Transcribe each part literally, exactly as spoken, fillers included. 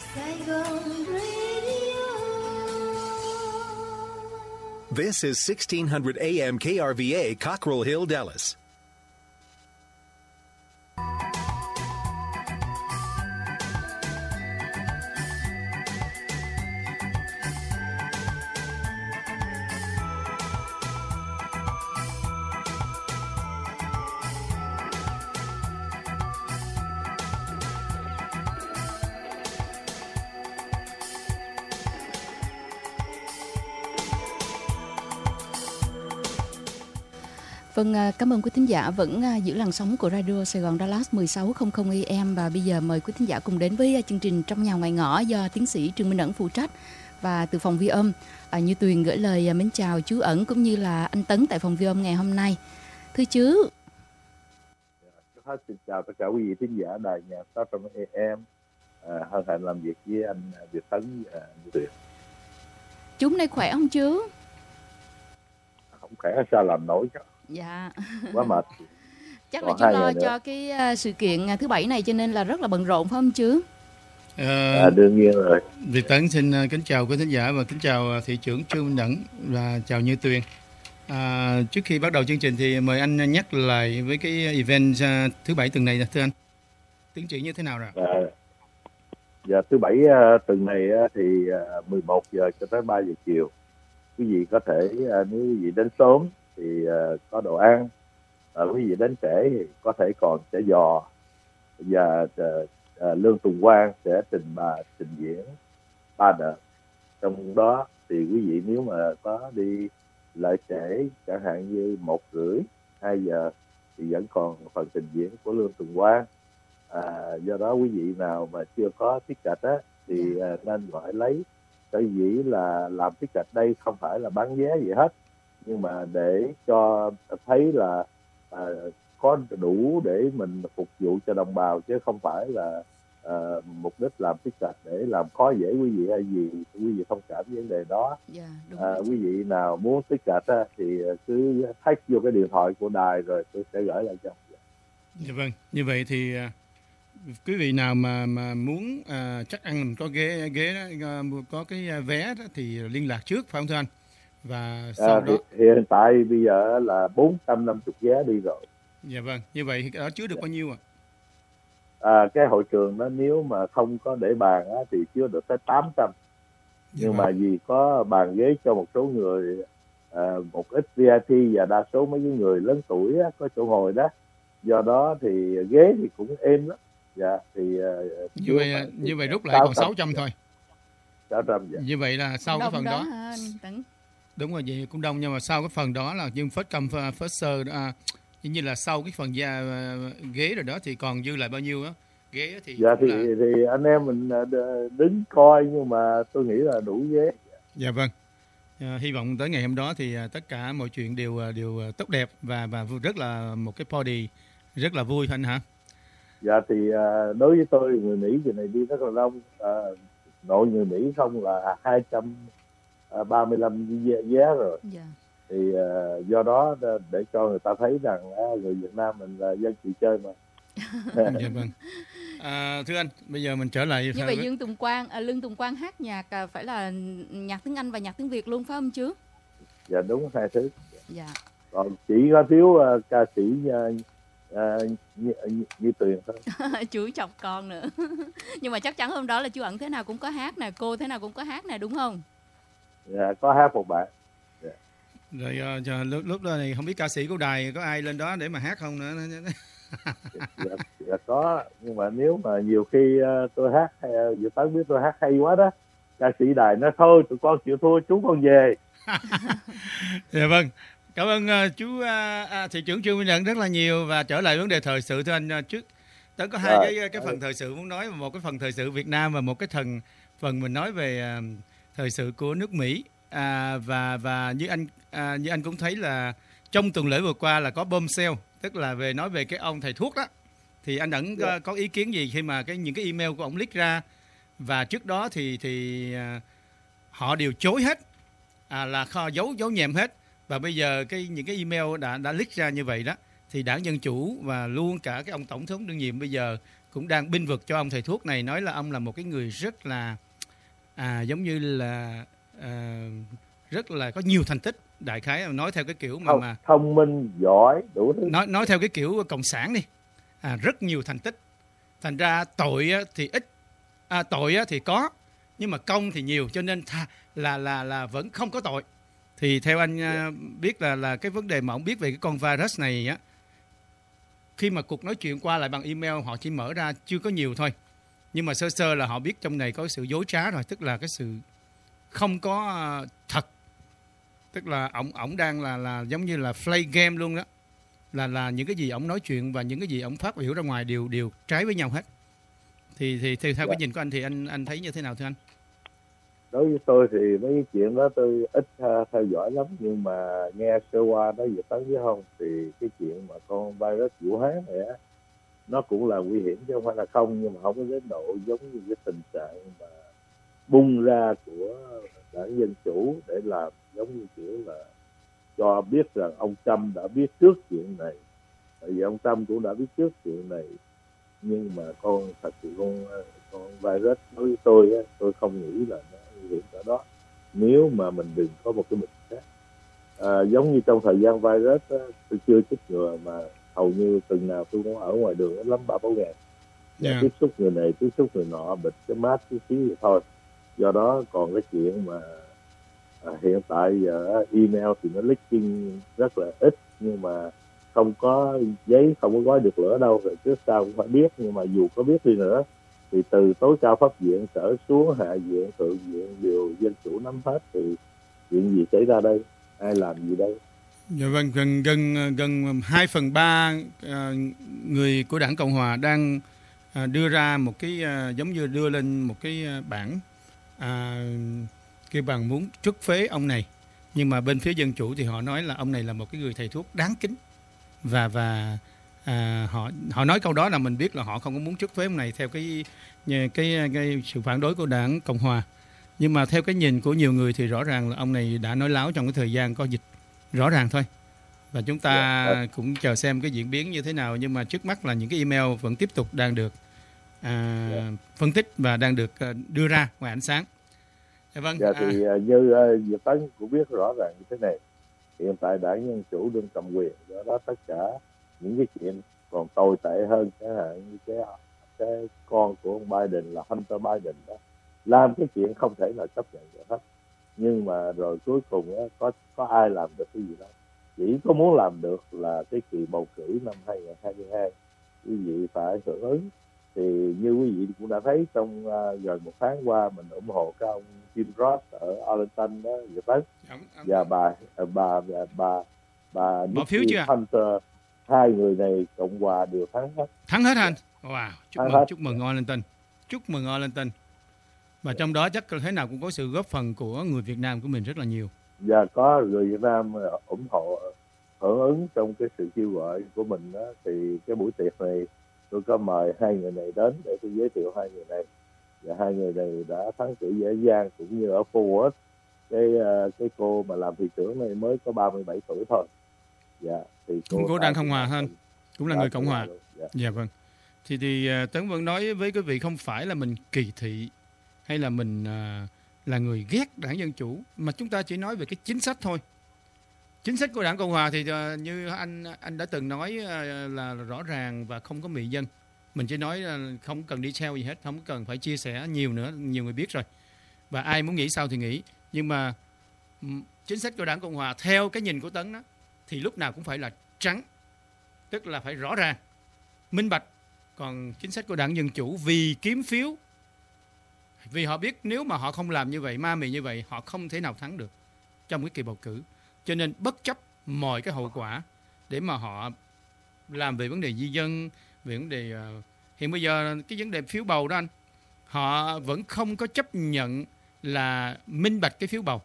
This is sixteen hundred A M K R V A, Cockrell Hill, Dallas. Vâng, cảm ơn quý thính giả vẫn giữ làn sóng của Radio Sài Gòn Dallas mười sáu trăm A M và bây giờ mời quý thính giả cùng đến với chương trình Trong Nhà Ngoài Ngõ do tiến sĩ Trương Minh Ẩn phụ trách. Và từ phòng ghi âm, à, Như Tuyền gửi lời mến chào chú Ẩn cũng như là anh Tấn tại phòng ghi âm ngày hôm nay. Thưa chú. Hết xin chào tất cả quý vị thính giả đài nhạc sáu trăm A M. À, hân hạnh làm việc với anh Việt Tấn à, Như Tuyền. Chú hôm nay khỏe không chú? Không khỏe sao làm nổi chứ. Dạ. Quá mệt. Chắc là chú lo cho cái uh, sự kiện thứ bảy này cho nên là rất là bận rộn phải không chú? À, à, đương nhiên rồi. Việt Tấn xin uh, kính chào quý thính giả và kính chào uh, thị trưởng Trương Minh Ẩn và chào Như Tuyền. À, trước khi bắt đầu chương trình thì mời anh nhắc lại với cái event uh, thứ bảy tuần này thưa anh. Tiến triển như thế nào rồi? À, dạ, thứ bảy uh, tuần này uh, thì uh, mười một giờ cho tới ba giờ chiều. Quý vị có thể uh, nếu quý vị đến sớm thì uh, có đồ ăn, uh, quý vị đến trễ thì có thể còn chả giò và uh, uh, Lương Tùng Quang sẽ trình bày trình diễn ba đợt. Trong đó thì quý vị nếu mà có đi lại trễ chẳng hạn như một rưỡi hai giờ thì vẫn còn phần trình diễn của Lương Tùng Quang. À, do đó quý vị nào mà chưa có ticket á thì uh, nên gọi lấy. Tại vì là làm ticket đây không phải là bán vé gì hết, nhưng mà để cho thấy là à, có đủ để mình phục vụ cho đồng bào chứ không phải là à, mục đích làm ticket để làm khó dễ quý vị hay gì. Quý vị thông cảm vấn đề đó. Yeah, đúng à, rồi. Quý vị nào muốn ticket á, thì cứ hack vô cái điện thoại của đài rồi tôi sẽ gửi lại cho. Dạ vâng, như vậy thì quý vị nào mà mà muốn à, chắc ăn mình có ghế ghế đó, có cái vé đó thì liên lạc trước phải không thưa anh? Và sau à, đó hiện tại bây giờ là bốn trăm năm mươi vé đi rồi. Dạ vâng, như vậy thì đó chứa được bao nhiêu ạ? À, cái hội trường đó nếu mà không có để bàn á, thì chứa được tới tám trăm. Dạ nhưng vâng. mà vì có bàn ghế cho một số người, à, một ít vê i pê và đa số mấy cái người lớn tuổi á, có chỗ ngồi đó, do đó thì ghế thì cũng êm lắm. Dạ thì uh, như vậy thì như vậy rút lại còn sáu trăm thôi. sáu trăm dạ. Như vậy là sau Đông cái phần đó, đó, hả, Tấn? đúng rồi, vậy cũng đông, nhưng mà sau cái phần đó là nhưng first come first serve, à, như là sau cái phần da, ghế rồi đó thì còn dư lại bao nhiêu á? Ghế thì dạ thì, là... thì anh em mình đứng coi, nhưng mà tôi nghĩ là đủ ghế. Dạ vâng. À, hy vọng tới ngày hôm đó thì à, tất cả mọi chuyện đều đều tốt đẹp và và rất là một cái party rất là vui anh hả? Dạ thì uh, đối với tôi người Mỹ kỳ này đi rất là đông, uh, nội người Mỹ không là hai trăm ba mươi lăm vé rồi. Yeah. Thì uh, do đó để cho người ta thấy rằng uh, người Việt Nam mình là dân chịu chơi mà. Dạ vâng. À, thưa anh, bây giờ mình trở lại. Như vậy Lương Tùng Quang, à, Lương Tùng Quang hát nhạc à, phải là nhạc tiếng Anh và nhạc tiếng Việt luôn phải không chứ? Dạ đúng, hai thứ. Dạ. Còn chỉ có thiếu uh, ca sĩ uh, uh, như, như, như Tuyền thôi. Chú chọc con nữa. Nhưng mà chắc chắn hôm đó là chú Ẩn thế nào cũng có hát nè, cô thế nào cũng có hát nè, đúng không? Dạ, có hát một bạn. Dạ. Rồi uh, lúc, lúc đó này không biết ca sĩ của đài có ai lên đó để mà hát không nữa. dạ, dạ có, nhưng mà nếu mà nhiều khi uh, tôi hát uh, Dự Tấn biết tôi hát hay quá đó, ca sĩ đài nói thôi tụi con chịu thua, chú con về. Dạ vâng, cảm ơn uh, chú uh, uh, thị trưởng Trương Minh Ẩn rất là nhiều. Và trở lại vấn đề thời sự thưa anh, uh, trước Tấn có hai à, cái cái phần thời sự muốn nói, một cái phần thời sự Việt Nam và một cái thần phần mình nói về uh, thời sự của nước Mỹ. À, và và như anh à, như anh cũng thấy là trong tuần lễ vừa qua là có bombshell, tức là về nói về cái ông thầy thuốc đó, thì anh Ẩn yeah. có, có ý kiến gì khi mà cái những cái email của ông leak ra, và trước đó thì thì à, họ đều chối hết, à, là kho giấu giấu nhẹm hết, và bây giờ cái những cái email đã đã leak ra như vậy đó, thì đảng Dân Chủ và luôn cả cái ông tổng thống đương nhiệm bây giờ cũng đang binh vực cho ông thầy thuốc này, nói là ông là một cái người rất là à, giống như là à, rất là có nhiều thành tích, đại khái nói theo cái kiểu mà, thông, mà thông minh giỏi đủ thứ. nói nói theo cái kiểu cộng sản đi, à, rất nhiều thành tích, thành ra tội thì ít, à, tội thì có nhưng mà công thì nhiều, cho nên tha, là là là vẫn không có tội. Thì theo anh uh, biết là là cái vấn đề mà ông biết về cái con virus này á, khi mà cuộc nói chuyện qua lại bằng email họ chỉ mở ra chưa có nhiều thôi, nhưng mà sơ sơ là họ biết trong này có sự dối trá rồi, tức là cái sự không có uh, thật, tức là ổng ổng đang là là giống như là play game luôn đó, là là những cái gì ổng nói chuyện và những cái gì ổng phát biểu ra ngoài đều đều trái với nhau hết. Thì thì, thì theo dạ. cái nhìn của anh thì anh anh thấy như thế nào thưa anh? Đối với tôi thì mấy cái chuyện đó tôi ít uh, theo dõi lắm, nhưng mà nghe sơ qua nói về Tấn với không thì cái chuyện mà con virus Vũ Hán này á, nó cũng là nguy hiểm chứ không phải là không, nhưng mà không có đến độ giống như cái tình trạng mà bung ra của đảng Dân Chủ để làm giống như kiểu là cho biết rằng ông Trump đã biết trước chuyện này, tại vì ông Trump cũng đã biết trước chuyện này. Nhưng mà con thật sự con con virus đối với tôi á, tôi không nghĩ là nó nguy hiểm ở đó, nếu mà mình đừng có một cái bệnh khác. À, giống như trong thời gian virus á, tôi chưa chích ngừa mà hầu như tuần nào tôi cũng ở ngoài đường lắm ba bốn ngàn, yeah. tiếp xúc người này tiếp xúc người nọ, bịt cái mát tí xíu vậy thôi. Do đó còn cái chuyện mà à, hiện tại giờ email thì nó leaking rất là ít, nhưng mà không có giấy, không có gói được lửa đâu, rồi trước sau cũng phải biết. Nhưng mà dù có biết đi nữa thì từ tối cao pháp viện trở xuống hạ viện, thượng viện đều Dân Chủ nắm hết, thì chuyện gì xảy ra đây, ai làm gì đây? Dạ vâng, gần gần gần hai phần ba người của Đảng Cộng Hòa đang à, đưa ra một cái à, giống như đưa lên một cái bản à, kêu bằng muốn truất phế ông này, nhưng mà bên phía Dân Chủ thì họ nói là ông này là một cái người thầy thuốc đáng kính, và và à, họ họ nói câu đó là mình biết là họ không có muốn truất phế ông này theo cái cái, cái cái sự phản đối của Đảng Cộng Hòa. Nhưng mà theo cái nhìn của nhiều người thì rõ ràng là ông này đã nói láo trong cái thời gian có dịch, rõ ràng thôi. Và chúng ta yeah. cũng chờ xem cái diễn biến như thế nào, nhưng mà trước mắt là những cái email vẫn tiếp tục đang được à, yeah. phân tích và đang được đưa ra ngoài ánh sáng. Dạ vâng. Dạ thì à, như Diệp Tấn cũng biết rõ ràng như thế này, hiện tại Đảng Dân Chủ đương cầm quyền, do đó tất cả những cái chuyện còn tồi tệ hơn, chẳng hạn như cái cái con của ông Biden là Hunter Biden đó, làm cái chuyện không thể nào chấp nhận được hết. Nhưng mà rồi cuối cùng đó, có có ai làm được cái gì đâu, chỉ có muốn làm được là cái kỳ bầu cử năm hai không hai hai quý vị phải hưởng ứng. Thì như quý vị cũng đã thấy trong uh, gần một tháng qua mình ủng hộ cái ông Jim Ross ở Arlington đó, Việt Tấn, và bà bà bà bà bà Nikki Hunter, hai người này Cộng Hòa đều thắng hết. Thắng hết anh. Wow, chúc thắng mừng, hết. chúc mừng Arlington, chúc mừng Arlington. Và trong đó chắc thế nào cũng có sự góp phần của người Việt Nam của mình rất là nhiều. Và có người Việt Nam ủng hộ hưởng ứng trong cái sự kêu gọi của mình đó, thì cái buổi tiệc này tôi có mời hai người này đến để tôi giới thiệu hai người này. Và hai người này đã thắng cử dễ dàng, cũng như ở Fort Worth, cái cái cô mà làm thị trưởng này mới có ba mươi bảy tuổi thôi. Dạ, thì cô cũng Đảng Cộng Hòa hơn, cũng là người Cộng Hòa. Dạ. dạ vâng. Thì thì Tấn vẫn nói với quý vị không phải là mình kỳ thị hay là mình uh, là người ghét Đảng Dân Chủ, mà chúng ta chỉ nói về cái chính sách thôi. Chính sách của Đảng Cộng Hòa thì uh, như anh anh đã từng nói uh, là rõ ràng và không có mị dân. Mình chỉ nói uh, không cần đi theo gì hết, không cần phải chia sẻ nhiều nữa, nhiều người biết rồi. Và ai muốn nghĩ sao thì nghĩ. Nhưng mà um, chính sách của Đảng Cộng Hòa theo cái nhìn của Tấn đó, thì lúc nào cũng phải là trắng, tức là phải rõ ràng, minh bạch. Còn chính sách của Đảng Dân Chủ vì kiếm phiếu, vì họ biết nếu mà họ không làm như vậy, ma mị như vậy, họ không thể nào thắng được trong cái kỳ bầu cử. Cho nên bất chấp mọi cái hậu quả để mà họ làm về vấn đề di dân, về vấn đề uh, hiện bây giờ cái vấn đề phiếu bầu đó anh, họ vẫn không có chấp nhận là minh bạch cái phiếu bầu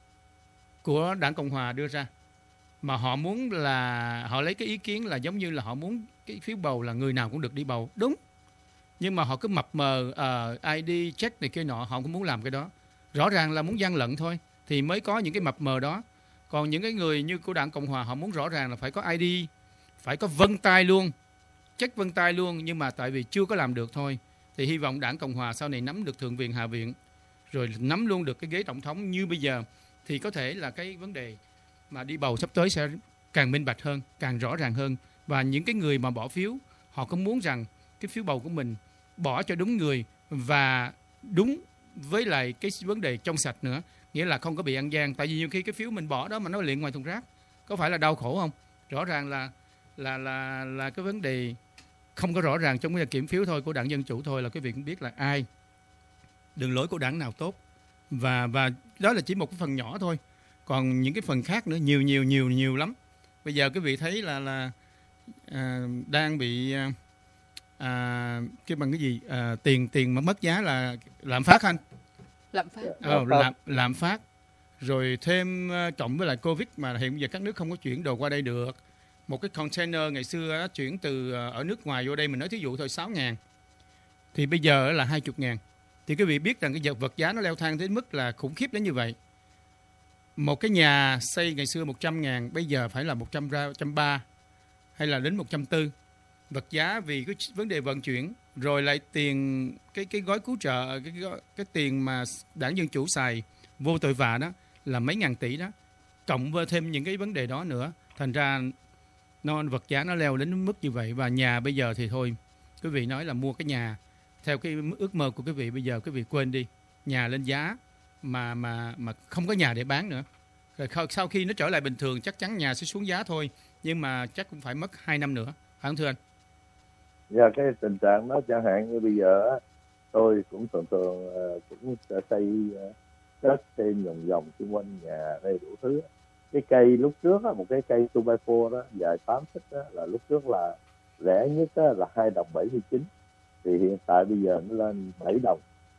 của Đảng Cộng Hòa đưa ra, mà họ muốn là họ lấy cái ý kiến là giống như là họ muốn cái phiếu bầu là người nào cũng được đi bầu, đúng. Nhưng mà họ cứ mập mờ uh, i đê check này kia nọ, họ không muốn làm cái đó. Rõ ràng là muốn gian lận thôi thì mới có những cái mập mờ đó. Còn những cái người như của Đảng Cộng Hòa họ muốn rõ ràng là phải có i đê, phải có vân tay luôn, check vân tay luôn, nhưng mà tại vì chưa có làm được thôi. Thì hy vọng Đảng Cộng Hòa sau này nắm được Thượng viện, Hạ viện, rồi nắm luôn được cái ghế tổng thống như bây giờ, thì có thể là cái vấn đề mà đi bầu sắp tới sẽ càng minh bạch hơn, càng rõ ràng hơn. Và những cái người mà bỏ phiếu, họ cũng muốn rằng cái phiếu bầu của mình bỏ cho đúng người và đúng với lại cái vấn đề trong sạch nữa, nghĩa là không có bị ăn gian. Tại vì nhiều khi cái phiếu mình bỏ đó mà nó liền ngoài thùng rác, có phải là đau khổ không? Rõ ràng là là là là cái vấn đề không có rõ ràng trong cái kiểm phiếu thôi của Đảng Dân Chủ thôi là quý vị cũng biết là ai, đường lối của đảng nào tốt, và và đó là chỉ một cái phần nhỏ thôi. Còn những cái phần khác nữa nhiều nhiều nhiều nhiều lắm. Bây giờ quý vị thấy là là à, đang bị à, cái bằng cái gì à, tiền tiền mà mất giá là lạm phát anh. Lạm phát. Ờ, lạm lạm phát. Rồi thêm cộng với lại Covid mà hiện giờ các nước không có chuyển đồ qua đây được. Một cái container ngày xưa chuyển từ ở nước ngoài vô đây, mình nói thí dụ thôi sáu ngàn, thì bây giờ là hai mươi ngàn. Thì quý vị biết rằng cái vật giá nó leo thang đến mức là khủng khiếp đến như vậy. Một cái nhà xây ngày xưa một trăm ngàn, bây giờ phải là một trăm ba mươi hay là đến một trăm bốn mươi. Vật giá vì cái vấn đề vận chuyển, rồi lại tiền cái cái gói cứu trợ, cái cái tiền mà Đảng Dân Chủ xài vô tội vạ đó là mấy ngàn tỷ đó, cộng với thêm những cái vấn đề đó nữa, thành ra nó vật giá nó leo đến mức như vậy. Và nhà bây giờ thì thôi, quý vị nói là mua cái nhà theo cái ước mơ của quý vị, bây giờ quý vị quên đi, nhà lên giá mà mà mà không có nhà để bán nữa. Rồi sau khi nó trở lại bình thường chắc chắn nhà sẽ xuống giá thôi, nhưng mà chắc cũng phải mất hai năm nữa, phải không thưa anh? Dạ, cái tình trạng đó chẳng hạn như bây giờ tôi cũng thường thường cũng xây đất thêm vòng vòng xung quanh nhà đây đủ thứ. Cái cây lúc trước một cái cây two by four đó dài tám feet đó, là lúc trước là rẻ nhất là hai đồng bảy mươi chín, thì hiện tại bây giờ nó lên bảy đồng,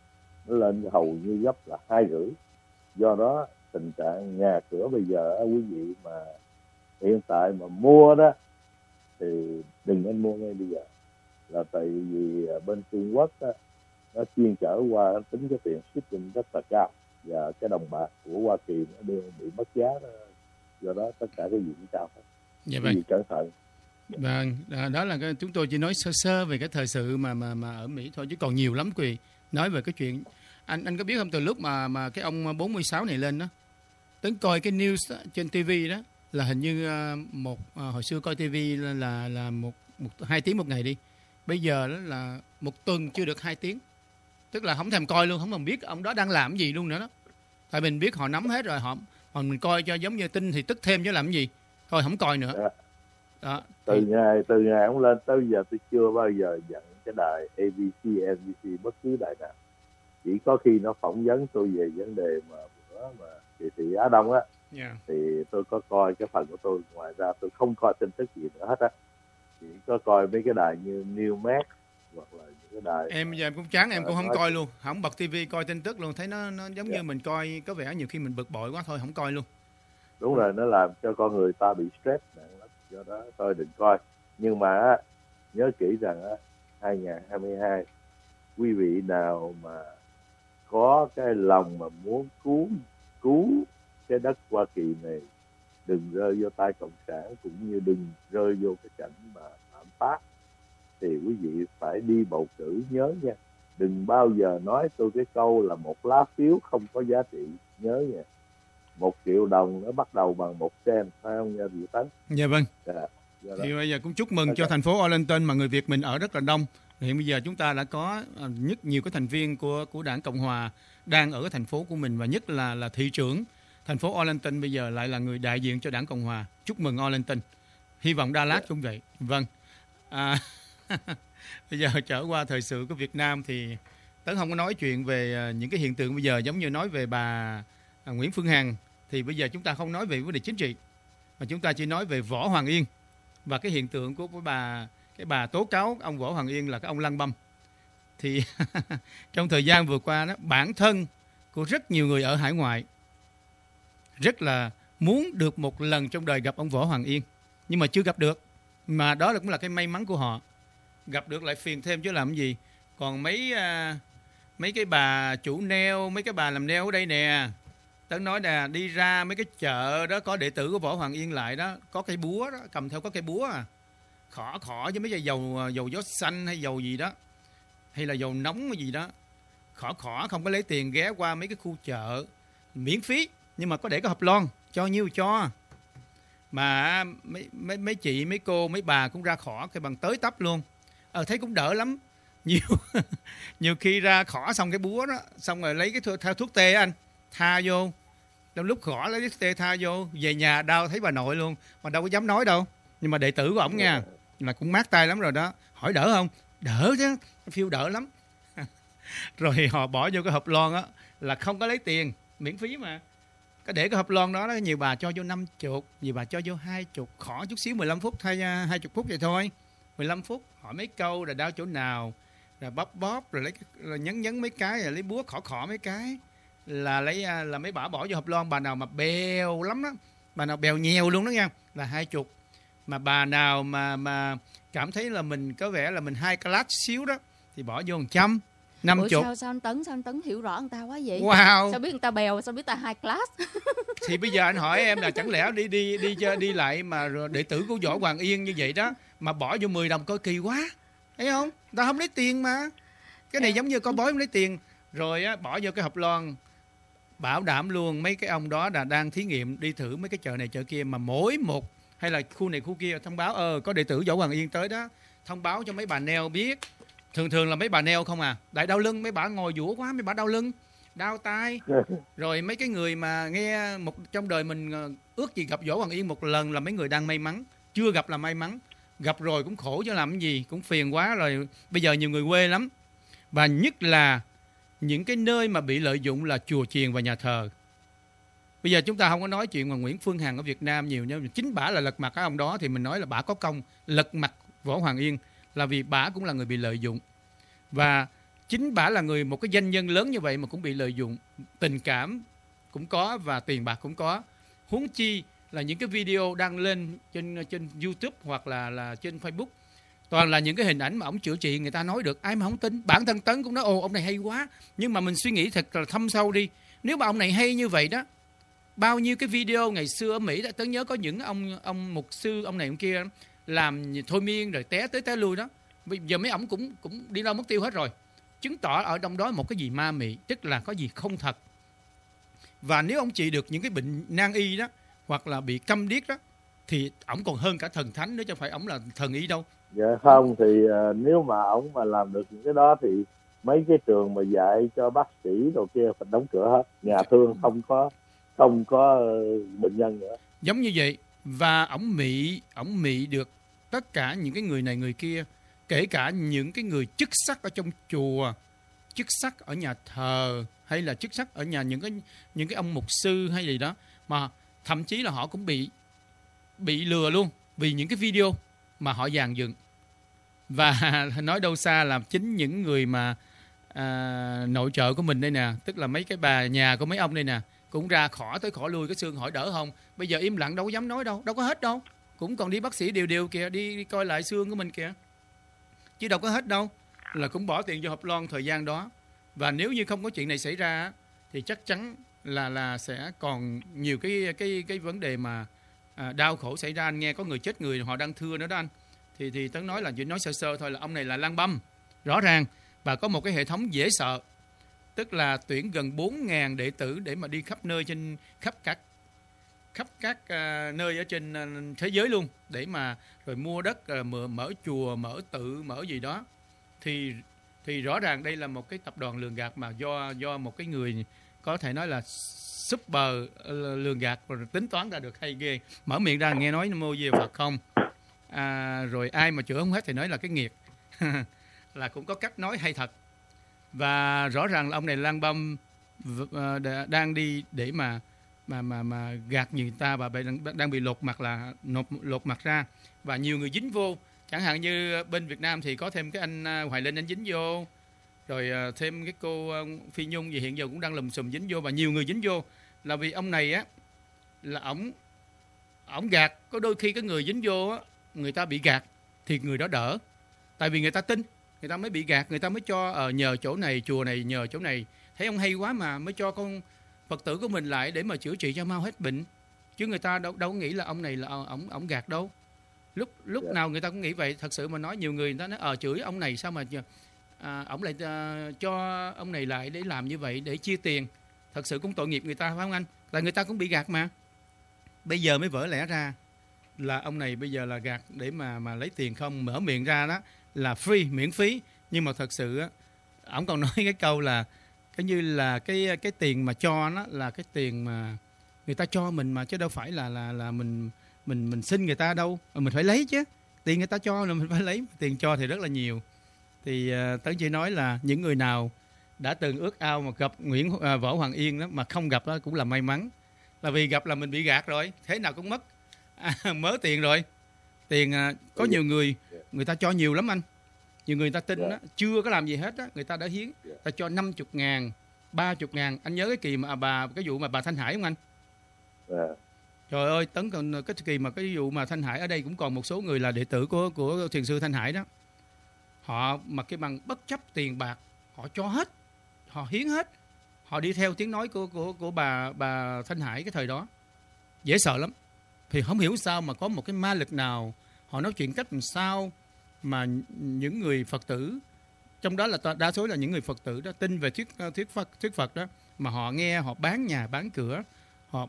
nó lên hầu như gấp là hai rưỡi. Do đó tình trạng nhà cửa bây giờ quý vị mà hiện tại mà mua đó thì đừng nên mua ngay bây giờ, là tại vì bên Trung Quốc đó, nó chuyên chở qua, nó tính cái tiền shipping rất là cao, và cái đồng bạc của Hoa Kỳ nó đều bị mất giá đó. Do đó tất cả cái gì cũng cao hết. Dạ vâng. Cẩn thận. Vâng, đó là cái, chúng tôi chỉ nói sơ sơ về cái thời sự mà mà mà ở Mỹ thôi, chứ còn nhiều lắm quý vị. Nói về cái chuyện anh anh có biết không, từ lúc mà mà cái ông bốn mươi sáu này lên đó, đến coi cái news đó, trên ti vi đó là hình như một hồi xưa coi ti vi là là, là một, một hai tiếng một ngày đi, bây giờ đó là một tuần chưa được hai tiếng, tức là không thèm coi luôn, không còn biết ông đó đang làm gì luôn nữa đó. Tại mình biết họ nắm hết rồi, họ còn mình coi cho giống như tin thì tức thêm chứ làm gì, thôi không coi nữa. Dạ. Đó. Từ thì... ngày từ ngày ông lên tới giờ tôi chưa bao giờ dẫn cái đài a bê xê, en bê xê bất cứ đài nào. Chỉ có khi nó phỏng vấn tôi về vấn đề mà bữa mà kỳ thị Á Đông á, yeah. thì tôi có coi cái phần của tôi, ngoài ra tôi không coi tin tức gì nữa hết á. Chỉ có coi mấy cái đài như Newsmax hoặc là những cái đài. Em giờ em cũng chán, em cũng không nói... coi luôn, không bật tivi coi tin tức luôn, thấy nó nó giống yeah. như mình coi có vẻ nhiều khi mình bực bội quá thôi không coi luôn. Đúng rồi, nó làm cho con người ta bị stress nặng lắm, do đó tôi đừng coi. Nhưng mà nhớ kỹ rằng hai không hai hai quý vị nào mà có cái lòng mà muốn cứu cứu cái đất Hoa Kỳ này, đừng rơi vô tay cộng sản, cũng như đừng rơi vô cái cảnh mà lạm phát, thì quý vị phải đi bầu cử. Nhớ nha, đừng bao giờ nói tôi cái câu là một lá phiếu không có giá trị. Nhớ nha, một triệu đồng nó bắt đầu bằng một sen, phải không nha Diệu Tấn? Dạ vâng. Dạ. Thì bây giờ cũng chúc mừng okay. cho thành phố Arlington mà người Việt mình ở rất là đông. Hiện bây giờ chúng ta đã có nhất nhiều cái thành viên của của Đảng Cộng Hòa đang ở cái thành phố của mình, và nhất là là thị trưởng thành phố Arlington bây giờ lại là người đại diện cho Đảng Cộng Hòa. Chúc mừng Arlington. Hy vọng Dallas yeah. cũng vậy. Vâng. À, bây giờ trở qua thời sự của Việt Nam thì Tấn không có nói chuyện về những cái hiện tượng bây giờ giống như nói về bà Nguyễn Phương Hằng, thì bây giờ chúng ta không nói về vấn đề chính trị mà chúng ta chỉ nói về Võ Hoàng Yên và cái hiện tượng của bà cái bà tố cáo ông Võ Hoàng Yên là cái ông lăng băm. Thì trong thời gian vừa qua đó, bản thân của rất nhiều người ở hải ngoại rất là muốn được một lần trong đời gặp ông Võ Hoàng Yên, nhưng mà chưa gặp được, mà đó cũng là cái may mắn của họ. Gặp được lại phiền thêm chứ làm gì. Còn mấy à, mấy cái bà chủ neo, mấy cái bà làm neo ở đây nè, Tấn nói là đi ra mấy cái chợ đó có đệ tử của Võ Hoàng Yên lại đó, có cây búa đó, cầm theo có cây búa à. khỏ khỏ với mấy cái dầu dầu gió xanh hay dầu gì đó, hay là dầu nóng hay gì đó, khỏ khỏ không có lấy tiền, ghé qua mấy cái khu chợ miễn phí, nhưng mà có để cái hộp lon, cho nhiêu cho. Mà mấy, mấy, mấy chị, mấy cô, mấy bà cũng ra khỏ cái bằng tới tấp luôn. Ờ, thấy cũng đỡ lắm. Nhiều nhiều khi ra khỏ xong cái búa đó, xong rồi lấy cái thuốc, thuốc tê anh, tha vô. Trong lúc khỏ lấy thuốc tê tha vô, về nhà đau thấy bà nội luôn, mà đâu có dám nói đâu. Nhưng mà đệ tử của ổng nha, là cũng mát tay lắm rồi đó. Hỏi đỡ không? Đỡ chứ, phiêu đỡ lắm. Rồi họ bỏ vô cái hộp lon á, là không có lấy tiền, miễn phí mà. Cái để cái hộp lon đó, đó nhiều bà cho vô năm chục, nhiều bà cho vô hai chục, khỏ chút xíu mười lăm phút thay hai chục phút vậy thôi. mười lăm phút hỏi mấy câu rồi đau chỗ nào, rồi bóp bóp rồi lấy rồi nhấn nhấn mấy cái, rồi lấy búa khỏ khỏ mấy cái là lấy là mấy bà bỏ vô hộp lon. Bà nào mà bèo lắm đó, bà nào bèo nhiều luôn đó nha, là hai chục. Mà bà nào mà mà cảm thấy là mình có vẻ là mình hai class xíu đó thì bỏ vô một trăm. năm mươi. Sao sao anh Tấn, sao anh Tấn hiểu rõ người ta quá vậy? Wow. Sao biết người ta bèo, sao biết người ta high class? Thì bây giờ anh hỏi em là chẳng lẽ đi đi đi đi, đi lại mà đệ tử của Võ Hoàng Yên như vậy đó mà bỏ vô mười đồng coi kỳ quá. Thấy không? Ta không lấy tiền mà. Cái này giống như con bói không lấy tiền. Rồi á, bỏ vô cái hộp lon. Bảo đảm luôn mấy cái ông đó là đang thí nghiệm đi thử mấy cái chợ này chợ kia, mà mỗi một hay là khu này khu kia thông báo ờ có đệ tử Võ Hoàng Yên tới đó, thông báo cho mấy bà neo biết. Thường thường là mấy bà neo không à, đại đau lưng, mấy bà ngồi vũa quá, mấy bà đau lưng, đau tay. Rồi mấy cái người mà nghe một trong đời mình ước gì gặp Võ Hoàng Yên một lần là mấy người đang may mắn, chưa gặp là may mắn, gặp rồi cũng khổ chứ làm cái gì, cũng phiền quá rồi. Bây giờ nhiều người quê lắm, và nhất là những cái nơi mà bị lợi dụng là chùa chiền và nhà thờ. Bây giờ chúng ta không có nói chuyện mà Nguyễn Phương Hằng ở Việt Nam nhiều, nhưng chính bả là lật mặt cái ông đó thì mình nói là bả có công lật mặt Võ Hoàng Yên, là vì bả cũng là người bị lợi dụng. Và chính bả là người một cái doanh nhân lớn như vậy mà cũng bị lợi dụng, tình cảm cũng có và tiền bạc cũng có. Huống chi là những cái video đăng lên trên trên YouTube hoặc là là trên Facebook toàn là những cái hình ảnh mà ông chữa trị, người ta nói được, ai mà không tin. Bản thân Tấn cũng nói ồ ông này hay quá, nhưng mà mình suy nghĩ thật là thâm sâu đi, nếu mà ông này hay như vậy đó, bao nhiêu cái video ngày xưa ở Mỹ đó, Tấn nhớ có những ông ông mục sư ông này ông kia làm thôi miên rồi té tới té lui đó, bây giờ mấy ổng cũng cũng đi đâu mất tiêu hết rồi, chứng tỏ ở trong đó một cái gì ma mị, tức là có gì không thật. Và nếu ông trị được những cái bệnh nan y đó hoặc là bị câm điếc đó thì ổng còn hơn cả thần thánh nữa, chứ không phải ổng là thần y đâu. Dạ không, thì uh, nếu mà ổng mà làm được những cái đó thì mấy cái trường mà dạy cho bác sĩ đồ kia phải đóng cửa hết, nhà thương không có không có uh, bệnh nhân nữa. Giống như vậy. Và ổng mị ổng mị được tất cả những cái người này người kia, kể cả những cái người chức sắc ở trong chùa, chức sắc ở nhà thờ, hay là chức sắc ở nhà những cái những cái ông mục sư hay gì đó, mà thậm chí là họ cũng bị bị lừa luôn vì những cái video mà họ dàn dựng. Và nói đâu xa là chính những người mà à, nội trợ của mình đây nè, tức là mấy cái bà nhà của mấy ông đây nè, cũng ra khỏi tới khỏi lui cái xương hỏi đỡ không. Bây giờ im lặng đâu có dám nói đâu, đâu có hết đâu, cũng còn đi bác sĩ đều đều kìa, đi, đi coi lại xương của mình kìa, chứ đâu có hết đâu, là cũng bỏ tiền vô hộp lon thời gian đó. Và nếu như không có chuyện này xảy ra thì chắc chắn là là sẽ còn nhiều cái cái cái vấn đề mà à, đau khổ xảy ra. Anh nghe có người chết người họ đang thưa nữa đó anh, thì thì Tấn nói là chỉ nói sơ sơ thôi, là ông này là lang băm rõ ràng và có một cái hệ thống dễ sợ, tức là tuyển gần bốn nghìn đệ tử để mà đi khắp nơi trên khắp các khắp các uh, nơi ở trên uh, thế giới luôn, để mà rồi mua đất, uh, mở, mở chùa, mở tự, mở gì đó. Thì thì rõ ràng đây là một cái tập đoàn lường gạt mà do do một cái người có thể nói là super uh, lường gạt rồi tính toán ra được hay ghê. Mở miệng ra nghe nói mô về Phật không, à, rồi ai mà chữa không hết thì nói là cái nghiệt. Là cũng có cách nói hay thật. Và rõ ràng là ông này lang băm uh, đang đi để mà mà mà mà gạt người ta, và đang, đang bị lột mặt, là lột, lột mặt ra, và nhiều người dính vô. Chẳng hạn như bên Việt Nam thì có thêm cái anh Hoài Linh anh dính vô, rồi thêm cái cô Phi Nhung gì hiện giờ cũng đang lùm xùm dính vô, và nhiều người dính vô là vì ông này á là ổng ổng gạt. Có đôi khi cái người dính vô á, người ta bị gạt thì người đó đỡ, tại vì người ta tin, người ta mới bị gạt, người ta mới cho ờ, nhờ chỗ này, chùa này, nhờ chỗ này, thấy ông hay quá mà mới cho con Phật tử của mình lại để mà chữa trị cho mau hết bệnh. Chứ người ta đâu đâu nghĩ là ông này là ổng ổng gạt đâu. Lúc lúc Yeah. nào người ta cũng nghĩ vậy. Thật sự mà nói, nhiều người người ta nói ờ chửi ông này sao mà à, ông lại à, cho ông này lại để làm như vậy, để chia tiền. Thật sự cũng tội nghiệp người ta, phải không anh? Tại người ta cũng bị gạt mà. Bây giờ mới vỡ lẽ ra là ông này bây giờ là gạt để mà mà lấy tiền không, mở miệng ra đó là free, miễn phí. Nhưng mà thật sự á, ổng còn nói cái câu là cái như là cái cái tiền mà cho nó là cái tiền mà người ta cho mình mà, chứ đâu phải là là là mình mình mình xin người ta đâu, mình phải lấy chứ. Tiền người ta cho là mình phải lấy, tiền cho thì rất là nhiều. Thì uh, Tấn chỉ nói là những người nào đã từng ước ao mà gặp Nguyễn uh, Võ Hoàng Yên đó mà không gặp đó cũng là may mắn. Là vì gặp là mình bị gạt rồi, thế nào cũng mất à, mớ tiền rồi. Tiền uh, có nhiều người người ta cho nhiều lắm anh. Nhiều người, người ta tin đó, chưa có làm gì hết đó, người ta đã hiến. Ta cho năm mươi ngàn, ba mươi ngàn. Anh nhớ cái kỳ mà bà cái vụ mà bà Thanh Hải không anh? Yeah. Trời ơi, Tấn còn cái kỳ mà cái vụ mà Thanh Hải ở đây cũng còn một số người là đệ tử của của thiền sư Thanh Hải đó. Họ mặc cái bằng bất chấp tiền bạc, họ cho hết, họ hiến hết, họ đi theo tiếng nói của của của bà bà Thanh Hải cái thời đó, dễ sợ lắm. Thì không hiểu sao mà có một cái ma lực nào, họ nói chuyện cách làm sao mà những người Phật tử, trong đó là đa số là những người Phật tử đó tin về thuyết thuyết Phật thuyết Phật đó, mà họ nghe họ bán nhà bán cửa, họ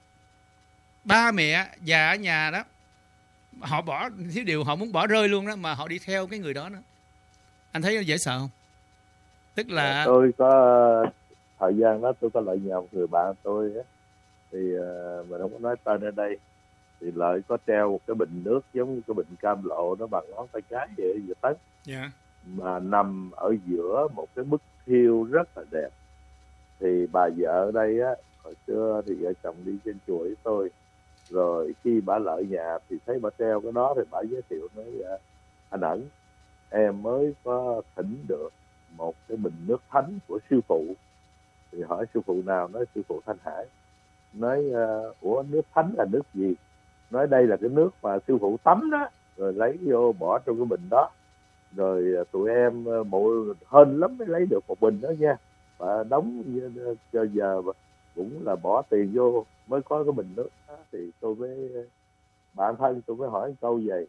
ba mẹ già ở nhà đó, họ bỏ thiếu điều họ muốn bỏ rơi luôn đó, mà họ đi theo cái người đó nữa. Anh thấy dễ sợ không? Tức là tôi có thời gian đó tôi có lợi nhờ một người bạn tôi á, thì uh, mình không có nói tên ở đây, thì lợi có treo một cái bình nước giống như cái bình cam lộ, nó bằng ngón tay cái vậy vậy Tấn. Yeah. Mà nằm ở giữa một cái bức thiêu rất là đẹp. Thì bà vợ ở đây á, hồi xưa thì vợ chồng đi trên chùa với tôi, rồi khi bà lợi nhà thì thấy bà treo cái đó, thì bà giới thiệu nói anh Ẩn, em mới có thỉnh được một cái bình nước thánh của sư phụ. Thì hỏi sư phụ nào, nói sư phụ Thanh Hải. Nói ủa nước thánh là nước gì? Nói đây là cái nước mà sư phụ tắm đó, rồi lấy vô bỏ trong cái bình đó, rồi tụi em mỗi hên lắm mới lấy được một bình đó nha, và đóng cho giờ cũng là bỏ tiền vô mới có cái bình nước đó. Thì tôi với bạn thân tôi mới hỏi câu vậy,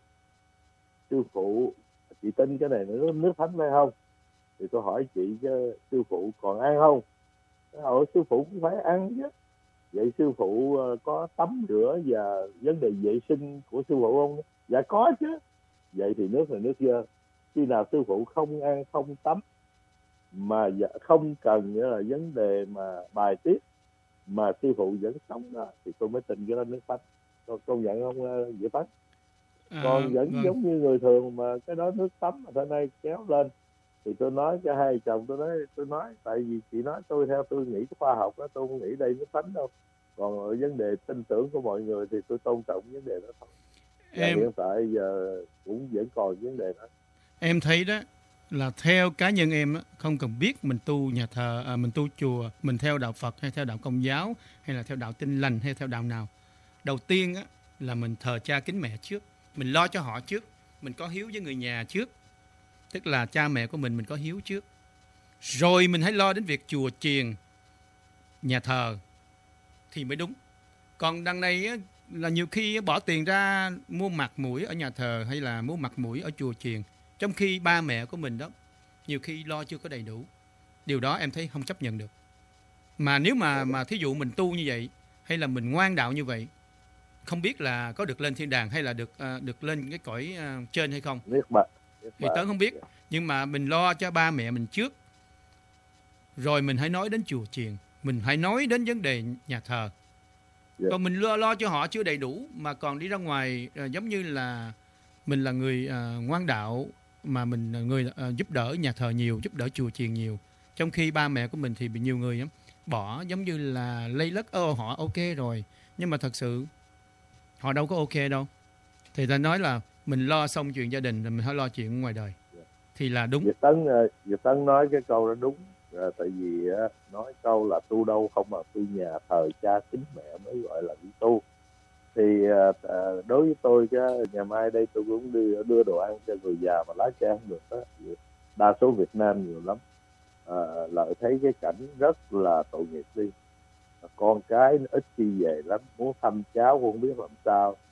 sư phụ chị tin cái này nước nước thánh phải không? Thì tôi hỏi chị chứ sư phụ còn ăn không? Ở sư phụ cũng phải ăn chứ. Vậy sư phụ có tắm rửa và vấn đề vệ sinh của sư phụ không? Dạ có chứ. Vậy thì nước là nước dơ. Khi nào sư phụ không ăn không tắm mà không cần nữa là vấn đề mà bài tiết mà sư phụ vẫn sống đó, thì tôi mới tin cái đó nước thánh. Công nhận không Diệu Tấn? À, còn vẫn vâng. Giống như người thường mà cái đó nước tắm mà hôm nay kéo lên. Thì tôi nói cho hai chồng tôi nói tôi nói tại vì chị nói tôi theo tôi nghĩ cái khoa học đó, tôi không nghĩ đây nước thánh đâu. Còn ở vấn đề tin tưởng của mọi người thì tôi tôn trọng vấn đề đó thôi. Em... hiện tại giờ cũng vẫn còn vấn đề đó. Em thấy đó là theo cá nhân em á, không cần biết mình tu nhà thờ, à, mình tu chùa, mình theo đạo Phật hay theo đạo Công giáo hay là theo đạo Tin Lành hay theo đạo nào. Đầu tiên á, là mình thờ cha kính mẹ trước, mình lo cho họ trước, mình có hiếu với người nhà trước, tức là cha mẹ của mình mình có hiếu trước, rồi mình hãy lo đến việc chùa chiền, nhà thờ thì mới đúng. Còn đằng này á, là nhiều khi bỏ tiền ra mua mặt mũi ở nhà thờ hay là mua mặt mũi ở chùa chiền, trong khi ba mẹ của mình đó nhiều khi lo chưa có đầy đủ. Điều đó em thấy không chấp nhận được. Mà nếu mà mà thí dụ mình tu như vậy hay là mình ngoan đạo như vậy, không biết là có được lên thiên đàng hay là được uh, được lên cái cõi uh, trên hay không thì Tớ không biết. Nhưng mà mình lo cho ba mẹ mình trước, rồi mình hãy nói đến chùa chiền, mình hãy nói đến vấn đề nhà thờ. Yeah. Còn mình lo lo cho họ chưa đầy đủ mà còn đi ra ngoài uh, giống như là mình là người uh, ngoan đạo mà mình là người uh, giúp đỡ nhà thờ nhiều, giúp đỡ chùa chiền nhiều, trong khi ba mẹ của mình thì bị nhiều người uh, bỏ giống như là lây lất ô họ ok rồi, nhưng mà thật sự họ đâu có ok đâu. Thì ta nói là mình lo xong chuyện gia đình rồi mình phải lo chuyện ngoài đời. Yeah. Thì là đúng. Việt Tấn Việt Tấn nói cái câu đó đúng. À, tại vì á, nói câu là tu đâu không mà tu nhà thờ cha kính mẹ mới gọi là đi tu. Thì à, đối với tôi cái ngày mai đây tôi cũng đưa đưa đồ ăn cho người già mà lái xe không được đó. Đa số Việt Nam nhiều lắm. À, lợi thấy cái cảnh rất là tội nghiệp đi. Con cái nó ít khi về lắm, muốn thăm cháu cũng không biết làm sao.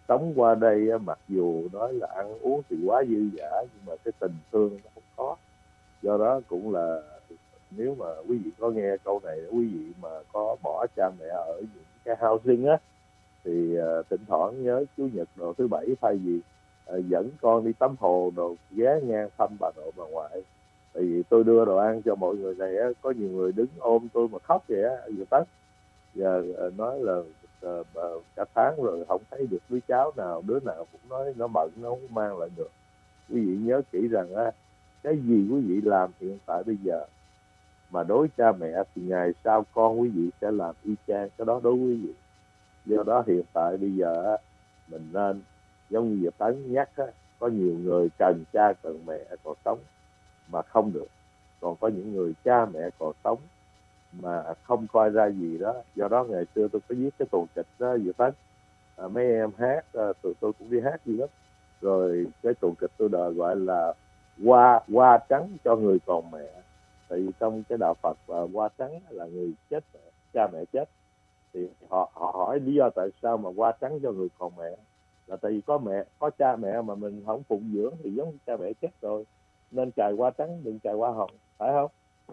sống qua đây á, mặc dù nói là ăn uống thì quá dư dả, nhưng mà cái tình thương nó không có. Do đó cũng là nếu mà quý vị có nghe câu này, quý vị mà có bỏ cha mẹ ở những cái housing á, thì uh, thỉnh thoảng nhớ Chủ nhật đồ thứ bảy thay vì uh, dẫn con đi tắm hồ đồ ghé ngang thăm bà nội bà ngoại. Tại vì tôi đưa đồ ăn cho mọi người này á, có nhiều người đứng ôm tôi mà khóc vậy á, vừa tắt. Giờ uh, nói là uh, uh, cả tháng rồi không thấy được đứa cháu nào, đứa nào cũng nói nó bận, nó không mang lại được. Quý vị nhớ kỹ rằng á, cái gì quý vị làm hiện tại bây giờ mà đối cha mẹ thì ngày sau con quý vị sẽ làm y chang cái đó đối với quý vị. Do đó hiện tại bây giờ mình nên giống như Diệp Tấn nhắc á, có nhiều người cần cha cần mẹ còn sống mà không được, còn có những người cha mẹ còn sống mà không coi ra gì đó. Do đó ngày xưa tôi có viết cái tuồng kịch đó Diệp Tấn, à, mấy em hát, à, tụi tôi cũng đi hát gì lắm. Rồi cái tuồng kịch tôi đời gọi là hoa hoa trắng cho người còn mẹ. Tại vì trong cái đạo Phật và hoa trắng là người chết, cha mẹ chết, thì họ họ hỏi lý do tại sao mà hoa trắng cho người còn mẹ, là tại vì có mẹ có cha mẹ mà mình không phụng dưỡng thì giống như cha mẹ chết rồi, nên cài hoa trắng đừng cài hoa hồng, phải không?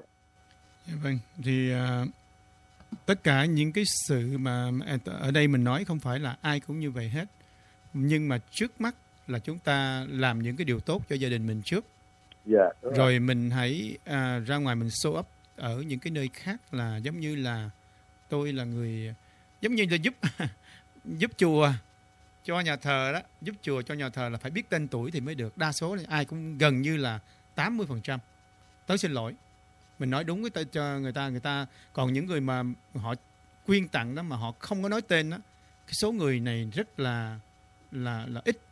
Dạ vâng, thì uh, tất cả những cái sự mà ở đây mình nói không phải là ai cũng như vậy hết, nhưng mà trước mắt là chúng ta làm những cái điều tốt cho gia đình mình trước. Yeah, rồi. rồi mình hãy à, ra ngoài mình show up ở những cái nơi khác, là giống như là tôi là người giống như là giúp giúp chùa cho nhà thờ đó, giúp chùa cho nhà thờ là phải biết tên tuổi thì mới được. Đa số ai cũng gần như là tám mươi phần trăm. Tớ xin lỗi, mình nói đúng cái tên cho người ta, người ta còn những người mà họ quyên tặng đó mà họ không có nói tên đó, cái số người này rất là là là ít.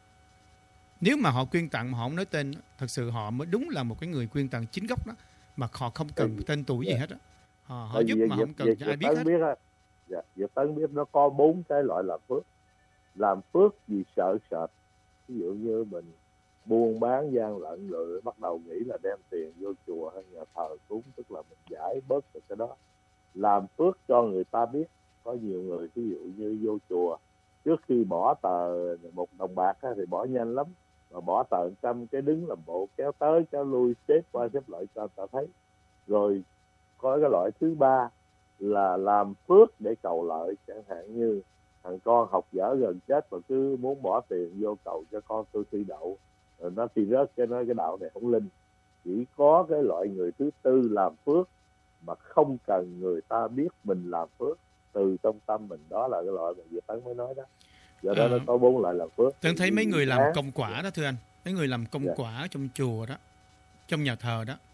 Nếu mà họ quyên tặng mà họ không nói tên, thật sự họ mới đúng là một cái người quyên tặng chính gốc đó, mà họ không cần tên tuổi gì hết đó. Họ, họ giúp mà không cần cho ai biết hết. Biết á, dạ, Diệp Tấn biết nó có bốn cái loại làm phước. Làm phước vì sợ sệt, ví dụ như mình buôn bán gian lận rồi bắt đầu nghĩ là đem tiền vô chùa hay nhà thờ cúng, tức là mình giải bớt được cái đó. Làm phước cho người ta biết, có nhiều người ví dụ như vô chùa trước khi bỏ tờ một đồng bạc á, thì bỏ nhanh lắm, mà bỏ tờ trăm cái đứng làm bộ kéo tới kéo lui, xếp qua xếp lại cho người ta thấy. Rồi có cái loại thứ ba là làm phước để cầu lợi, chẳng hạn như thằng con học dở gần chết mà cứ muốn bỏ tiền vô cầu cho con tôi thi đậu, rồi nó thi rớt, cái nói cái đạo này không linh. Chỉ có cái loại người thứ tư làm phước mà không cần người ta biết mình làm phước, từ trong tâm mình, đó là cái loại mà Diệp Tấn mới nói đó. Do đó à, nó có bốn loại làm phước. Tấn thấy mấy người làm công quả đó thưa anh, mấy người làm công yeah. quả trong chùa đó, trong nhà thờ đó,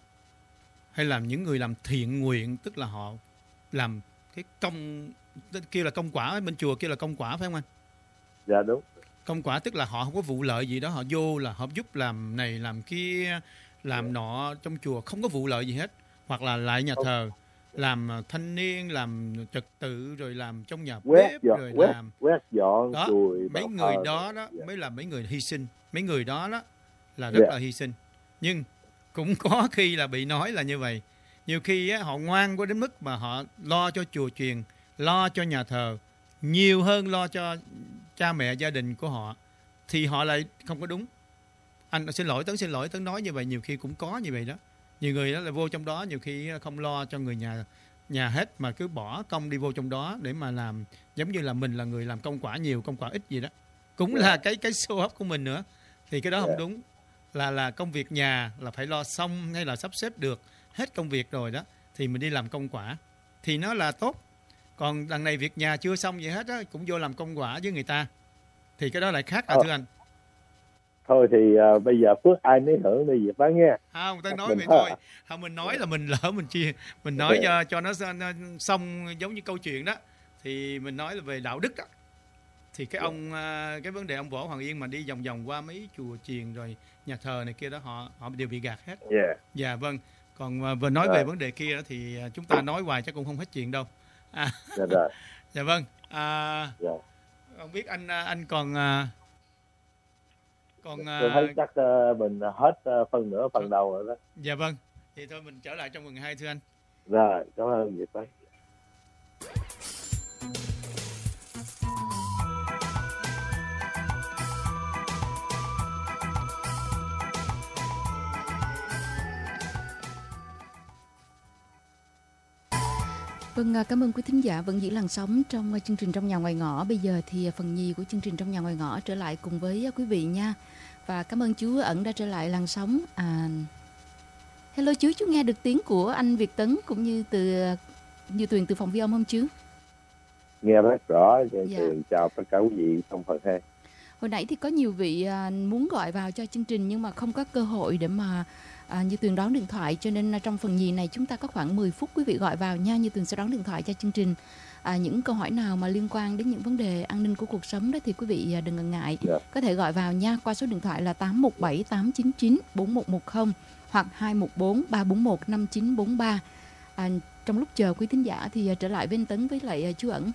hay làm những người làm thiện nguyện, tức là họ làm cái công, kêu là công quả, bên chùa kêu là công quả phải không anh? Dạ đúng. Công quả tức là họ không có vụ lợi gì đó, họ vô là họ giúp làm này làm kia, làm yeah. nọ trong chùa, không có vụ lợi gì hết. Hoặc là lại nhà thờ, làm thanh niên, làm trật tự, rồi làm trong nhà quét bếp, dọn, rồi quét, làm quét dọn đó. Chùi, mấy người thờ. đó đó yeah. mới là mấy người hy sinh. Mấy người đó đó là rất yeah. là hy sinh. Nhưng cũng có khi là bị nói là như vậy. Nhiều khi á, họ ngoan quá đến mức mà họ lo cho chùa chiền, lo cho nhà thờ nhiều hơn lo cho cha mẹ gia đình của họ, thì họ lại không có đúng. Anh xin lỗi, Tấn xin lỗi, Tấn nói như vậy, nhiều khi cũng có như vậy đó. Nhiều người đó là vô trong đó, nhiều khi không lo cho người nhà nhà hết, mà cứ bỏ công đi vô trong đó để mà làm, giống như là mình là người làm công quả nhiều, công quả ít gì đó. Cũng yeah. là cái cái show up của mình nữa. Thì cái đó yeah. không đúng. Là là công việc nhà là phải lo xong, hay là sắp xếp được hết công việc rồi đó, thì mình đi làm công quả thì nó là tốt. Còn đằng này việc nhà chưa xong gì hết á, cũng vô làm công quả với người ta, thì cái đó lại khác à thưa anh. Thôi thì uh, bây giờ phước ai nấy hưởng đi Diệp Tấn nghe. Không, ta nói vậy thôi. Không, mình nói là mình lỡ mình chia, mình nói okay. cho cho nó, nó xong giống như câu chuyện đó, thì mình nói là về đạo đức đó. Thì cái ông uh, cái vấn đề ông Võ Hoàng Yên mà đi vòng vòng qua mấy chùa chiền rồi nhà thờ này kia đó, họ họ đều bị gạt hết. Yeah. Dạ vâng. Còn uh, vừa nói yeah. về vấn đề kia đó, thì uh, chúng ta nói hoài chắc cũng không hết chuyện đâu. À. Dạ rồi. Dạ vâng. À, dạ. Không biết anh anh còn uh, còn tôi thấy chắc uh, mình hết uh, phần nửa phần đầu rồi đó. Dạ vâng. Thì thôi mình trở lại trong phần hai thưa anh. Rồi, cảm ơn Diệp Tấn. Vâng, cảm ơn quý thính giả vẫn giữ làn sóng trong chương trình Trong Nhà Ngoài Ngõ. Bây giờ thì phần nhì của chương trình Trong Nhà Ngoài Ngõ trở lại cùng với quý vị nha. Và cảm ơn chú Ẩn đã trở lại làn sóng. À, hello chú, chú nghe được tiếng của anh Việt Tấn cũng như từ Như Tuyền từ phòng ghi âm không chú? Nghe rất rõ. Dạ. Tuyền chào tất cả quý vị trong phần hai. Hồi nãy thì có nhiều vị à, muốn gọi vào cho chương trình nhưng mà không có cơ hội để mà à, Như Tuyền đón điện thoại, cho nên trong phần nhì này chúng ta có khoảng mười phút quý vị gọi vào nha. Như Tuyền sẽ đón điện thoại cho chương trình. À, những câu hỏi nào mà liên quan đến những vấn đề an ninh của cuộc sống đó thì quý vị đừng ngần ngại, Yeah. có thể gọi vào nha qua số điện thoại là tám một bảy tám chín chín bốn một một không hoặc hai một bốn ba bốn một năm chín bốn ba. À, trong lúc chờ quý thính giả thì trở lại với anh Tấn với lại chú Ẩn.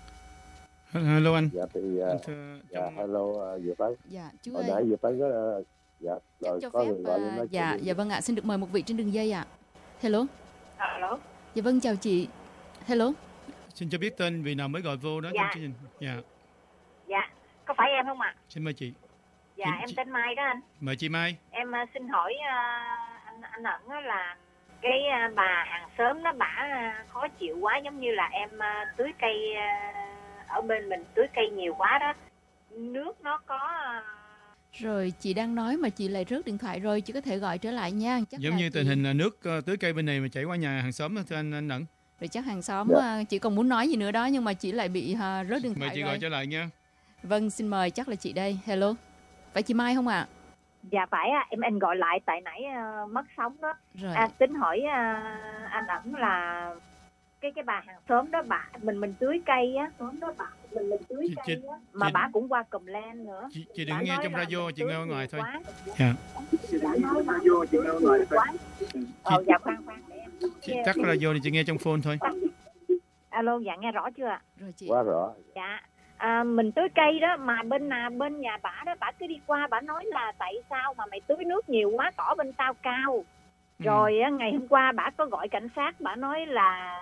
Hello anh. Dạ thì Anh uh, thưa, dạ, trong... hello uh, Diệp Tấn. Dạ chú Hồi ơi. nãy Diệp Tấn có uh, dạ rồi cho có phép người gọi lên à, nói dạ chuyện. dạ vâng ạ, xin được mời một vị trên đường dây ạ. Hello. Alo. Dạ vâng, chào chị. Hello. Xin cho biết tên vì nào mới gọi vô đó Dạ. trong chương trình. Dạ. Dạ, có phải em không ạ? Xin mời chị. Dạ, Chị- em chị- tên Mai đó anh. Mời chị Mai. Em uh, xin hỏi uh, anh anh Ẩn á là cái uh, bà hàng xóm đó bả uh, khó chịu quá, giống như là em uh, tưới cây uh, ở bên mình tưới cây nhiều quá đó. Nước nó có uh, Rồi chị đang nói mà chị lại rớt điện thoại rồi, chị có thể gọi trở lại nha. Chắc Giống là như chị- tình hình là nước ờ, tưới cây bên này mà chảy qua nhà hàng xóm đó, thưa anh anh Ẩn. Rồi chắc hàng xóm Dạ. à, chị còn muốn nói gì nữa đó nhưng mà chị lại bị à, rớt điện Mời thoại chị rồi. gọi trở lại nha. Vâng, xin mời, chắc là chị đây. Hello. Phải chị Mai không ạ? dạ phải à, em anh gọi lại tại nãy uh, mất sóng đó. Rồi. À, tính hỏi uh, anh Ẩn là cái cái bà hàng xóm đó bà mình mình tưới cây á, xóm đó bà mình mình tưới Chị- cây chị- á, mà chị- bà cũng qua comment nữa. Chị, chị Bà đừng nghe nói trong là radio, mình chị tưới nghe ở ngoài nhiều thôi. quá. Dạ. Bà nói là tưới nhiều quá. Ờ, dạ khoan khoan để em Chị tắt radio thì chị nghe trong phone thôi. alo, dạ nghe rõ chưa ạ? Rồi chị. Quá rõ. Dạ. À, mình tưới cây đó mà bên à, bên nhà bả đó bả cứ đi qua bả nói là tại sao mà mày tưới nước nhiều quá, cỏ bên tao cao. Ừ. Rồi á, ngày hôm qua bả có gọi cảnh sát, bả nói là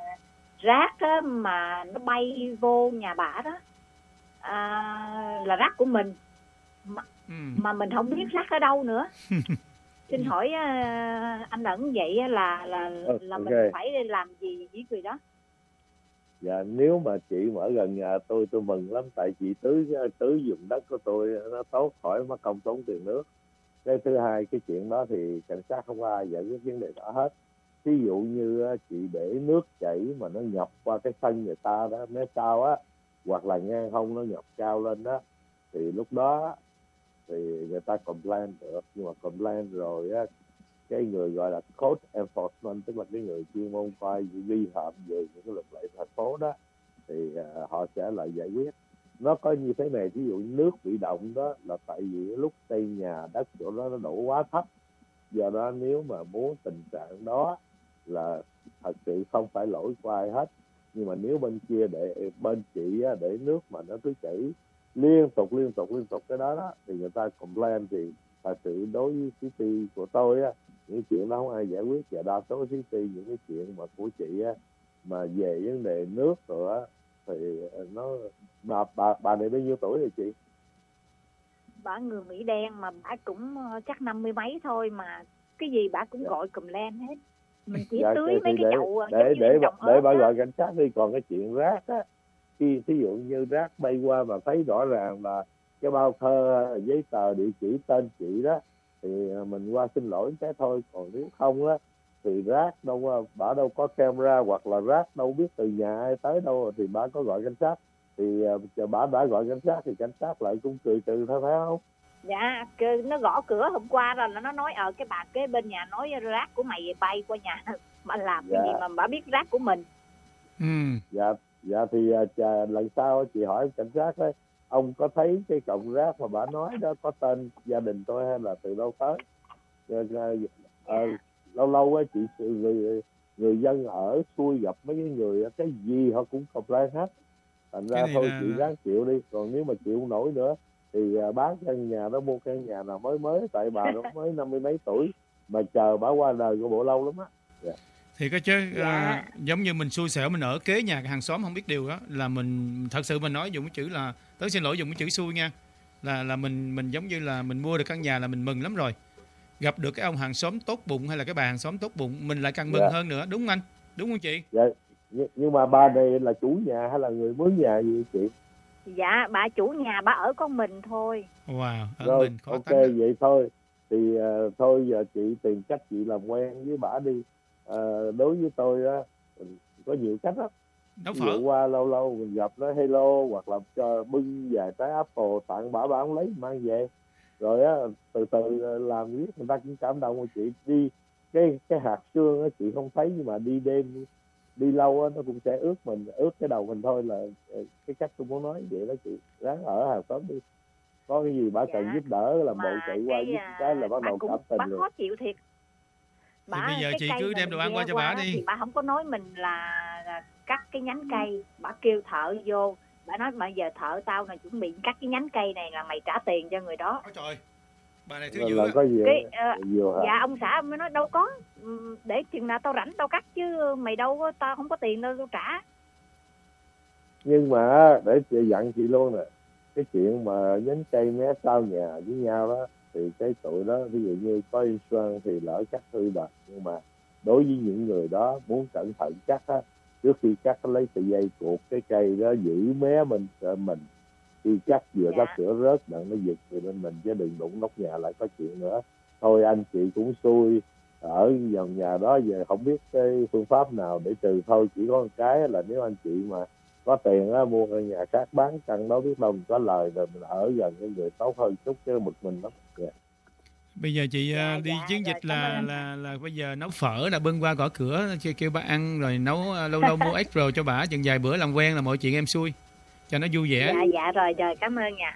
rác á, mà nó bay vô nhà bả đó à, là rác của mình mà, Ừ. mà mình không biết rác ở đâu nữa. Xin hỏi à, anh Ẩn vậy á, là là là Ok. mình phải làm gì với người đó? Dạ nếu mà chị mà ở gần nhà tôi tôi mừng lắm, tại chị tưới tưới dùng đất của tôi nó tốt, khỏi mất công tốn tiền nước. Cái thứ hai, cái chuyện đó thì cảnh sát không có ai giải quyết vấn đề đó hết. Ví dụ như á, chị để nước chảy mà nó ngập qua cái sân người ta đó, mé sau á, hoặc là ngang hông nó ngập cao lên đó, thì lúc đó thì người ta complain được. Nhưng mà complain rồi á, cái người gọi là code enforcement, tức là cái người chuyên môn coi vi phạm về những cái luật lệ thành phố đó, thì uh, họ sẽ lại giải quyết. Nó có như thế này, ví dụ nước bị động đó là tại vì lúc xây nhà đất chỗ đó nó đổ quá thấp, do đó nếu mà muốn tình trạng đó là thật sự không phải lỗi của ai hết. Nhưng mà nếu bên kia để bên chị á, để nước mà nó cứ chảy liên tục liên tục liên tục cái đó đó, thì người ta complain, thì thật sự đối với city của tôi á, những chuyện đó không ai giải quyết. Và đa số city những cái chuyện mà của chị á, mà về vấn đề nước rồi á, thì nó bà bà bà này bao nhiêu tuổi rồi chị? Bả người Mỹ đen mà bả cũng ờ, chắc năm mươi mấy thôi, mà cái gì bả cũng Dạ. gọi comment hết. Mình chỉ Dạ, tưới thì mấy cái để, chậu ờ, để giống như để em bà, trồng để ớt bà đó. gọi cảnh sát đi. Còn cái chuyện rác á, khi ví dụ như rác bay qua mà thấy rõ ràng là cái bao thơ giấy tờ địa chỉ tên chị đó, thì mình qua xin lỗi cái thôi. Còn nếu không á, thì rác đâu bả đâu có camera, hoặc là rác đâu biết từ nhà ai tới đâu, thì bả có gọi cảnh sát, thì uh, bả đã gọi cảnh sát thì cảnh sát lại cũng cười trừ thôi, phải không? Dạ, cái- nó gõ cửa hôm qua rồi là nó nói ờ cái bà kế bên nhà nói rác của mày bay qua nhà mà làm cái Dạ. gì mà bả biết rác của mình. Ừ. Dạ, dạ thì uh, chà, lần sau chị hỏi cảnh sát đấy, ông có thấy cái cọng rác mà bà nói đó có tên gia đình tôi hay là từ đâu tới? Rồi, rồi, ờ, lâu lâu á chị người người dân ở xuôi gặp mấy cái người cái gì họ cũng complain hết. Thành ra Cái này thôi là- chị ráng chịu đi. Còn nếu mà chịu không nổi nữa thì uh, bán căn nhà đó, mua căn nhà nào mới mới, tại bà nó mới năm mươi mấy tuổi mà chờ bà qua đời của bộ lâu lắm á. Dạ. Thì có chứ Dạ. à, giống như mình xui xẻo mình ở kế nhà hàng xóm không biết điều đó, là mình thật sự mình nói dùng cái chữ là tớ xin lỗi dùng cái chữ xui nha, là là mình mình giống như là mình mua được căn nhà là mình mừng lắm rồi, gặp được cái ông hàng xóm tốt bụng hay là cái bà hàng xóm tốt bụng mình lại càng mừng Dạ. hơn nữa, đúng không anh, đúng không chị? Dạ, nhưng, nhưng mà bà này là chủ nhà hay là người mướn nhà gì chị? Dạ bà chủ nhà bà ở con mình thôi. Wow, ở Rồi, mình khó ok tánh đó. vậy thôi thì uh, thôi giờ chị tìm cách chị làm quen với bà đi. Uh, đối với tôi á có nhiều cách lắm. Nấu Ví phở. dụ qua lâu lâu mình gặp nó hello hoặc là cho bưng vài trái apple tặng bà, bà không lấy mang về. Rồi á từ từ làm riết người ta cũng cảm động của chị. Đi cái cái hạt xương á chị không thấy, nhưng mà đi đêm đi lâu á nó cũng sẽ ướt mình, ướt cái đầu mình thôi, là cái cách tôi muốn nói vậy đó chị. Ráng ở hàng xóm đi, có cái gì bà Dạ. cần giúp đỡ làm bộ chạy qua cái, giúp cái là bắt đầu cũng, cảm tình bà liền. khó chịu thiệt. Bà, Thì bây giờ cái chị cây cứ mà đem đồ mình ăn qua gieo cho bà đó đi. thì bà không có nói mình là, là cắt cái nhánh cây. Bà kêu thợ vô, bà nói bây giờ thợ tao là chuẩn bị cắt cái nhánh cây này là mày trả tiền cho người đó. Ôi trời, bà này thứ Là, dữ là á. có gì Cái, uh, nhiều hả? dạ ông xã mới nói đâu có, để chừng nào tao rảnh tao cắt chứ mày đâu có, tao không có tiền đâu tao trả. Nhưng mà để chị dặn chị luôn nè, cái chuyện mà nhánh cây mé sau nhà với nhau đó thì cái tụi đó ví dụ như có insurance thì lỡ cắt hư đợt, nhưng mà đối với những người đó muốn cẩn thận cắt á, trước khi cắt lấy sợi dây cột cái cây đó giữ mé mình mình khi cắt vừa Dạ. gấp cửa rớt đặng nó giật thì bên mình, chứ đừng đụng nóc nhà lại có chuyện nữa. Thôi anh chị cũng xui ở dòng nhà đó, giờ không biết cái phương pháp nào để trừ. Thôi chỉ có một cái là nếu anh chị mà có tiền á, mua căn nhà khác bán căn đó biết đâu mình có lời rồi mình ở gần cái người tốt hơn chút, chứ một mình lắm. Yeah. Bây giờ chị Dạ, uh, đi dạ, chiến rồi, dịch cảm ơn là anh. là là bây giờ nấu phở là bưng qua gõ cửa kêu, kêu bà ăn rồi nấu uh, lâu lâu mua extra cho bà, chừng vài bữa làm quen là mọi chuyện em xuôi cho nó vui vẻ. Dạ dạ rồi rồi cảm ơn nha.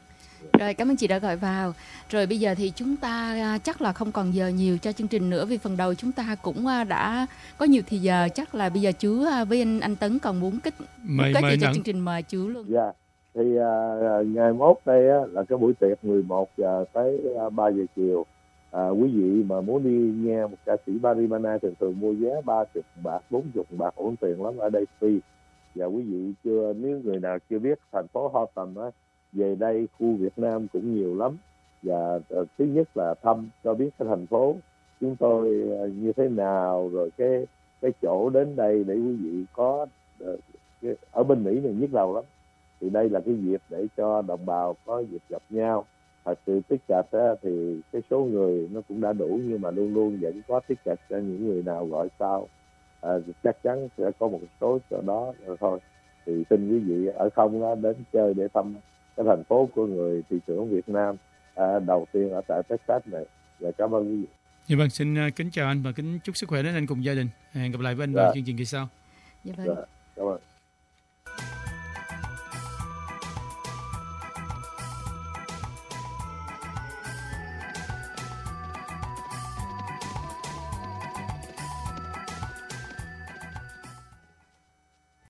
Rồi, cảm ơn chị đã gọi vào. Rồi bây giờ thì chúng ta à, chắc là không còn giờ nhiều cho chương trình nữa, vì phần đầu chúng ta cũng à, đã có nhiều thì giờ. Chắc là bây giờ chú à, với anh anh Tấn còn muốn kết Mời kết mời gì cho Nận. chương trình, mời chú luôn. Dạ. Yeah. Thì uh, ngày mốt đây á, là cái buổi tiệc mười một giờ tới uh, ba giờ chiều. À, quý vị mà muốn đi nghe một ca sĩ Barimana thường thường mua vé ba mươi bạc, bốn mươi bạc, ổn tiền lắm, ở đây free. Và quý vị chưa, nếu người nào chưa biết thành phố Houston á, về đây khu Việt Nam cũng nhiều lắm. Và uh, thứ nhất là thăm cho biết cái thành phố chúng tôi uh, như thế nào, rồi cái cái chỗ đến đây để quý vị có uh, cái, ở bên Mỹ này nhức đầu lắm. Thì đây là cái dịp để cho đồng bào có dịp gặp nhau. Thật sự ticket thì cái số người nó cũng đã đủ, nhưng mà luôn luôn vẫn có ticket cho những người nào gọi sau. À, chắc chắn sẽ có một số chỗ đó rồi thôi. Thì xin quý vị ở không đó đến chơi để thăm cái thành phố của người thị trưởng Việt Nam à, đầu tiên ở tại Texas này. Và cảm ơn quý vị. Dạ vâng, xin kính chào anh và kính chúc sức khỏe đến anh cùng gia đình. Hẹn gặp lại với anh Dạ. vào chương trình kỳ sau. Dạ vâng. Dạ.